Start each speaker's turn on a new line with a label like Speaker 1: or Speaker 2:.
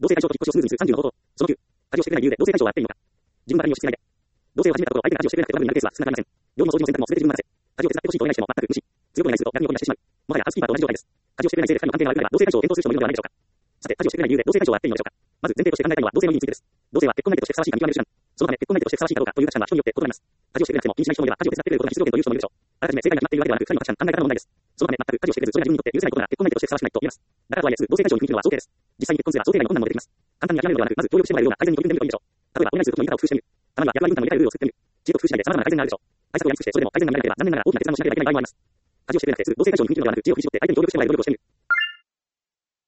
Speaker 1: 同性対象と引っ越しをスムーズにする30の方法。その9、家事をしてくれない理由で同性対象はあっていいのか。自分の場合に押し付けないで。同棲を始めたところ、相手が家事をしてくれなくてトラブルになるケースは少なくありません。料理も掃除も洗濯も全て自分に任せ。家事を手伝ってほしいとお願いしても全く無視。強くお願いすると逆に怒り出してしまう。もはやハウスキーパーと同じ状態です。家事をしてくれないせいで二人の関係が悪くなれば同性対象を検討する人もいるのではないでしょうか。さて、家事をしてくれない理由で同性対象はあっていいのでしょうか。まず前提として考えたいのは同性の意味についてです。同性は結婚相手としてふさわしいか見極める手段。そのため結婚相手としてふさわしいかどうかという価値観は人によって異なります。家事をしてくれなくても気にしない人もいれば家事を手伝ってくれることが必須条件という人もいるでしょう。あらかじめ正解が決まっているわけではなく二人の価値観、考え方の問題です。そのため全く家事をしてくれずそれが自分にとって許せないことなら結婚相手としてふさわしくないと言えます。だからとはいえすぐ同性対象に踏み切るのは早計です。実際に結婚すれば想定外の困難も出てきます。簡単に諦めるのではなく、まず協力してもらえるような改善に取り組んでみるといいでしょう。例えばオンラインすることの言い方を工夫してみる。たまには役割分担の入れたいルールを作ってみる。仕事工夫次第で様々な改善があるでしょう。対策をやり尽くしてそれでも改善が見られなければ残念ながら大きな決断をしなければいけない場合もあります。家事をしてくれなくてすぐ同性対象に踏み切るのではなく知恵を振り絞って相手に協力してもらえる努力をしてみる。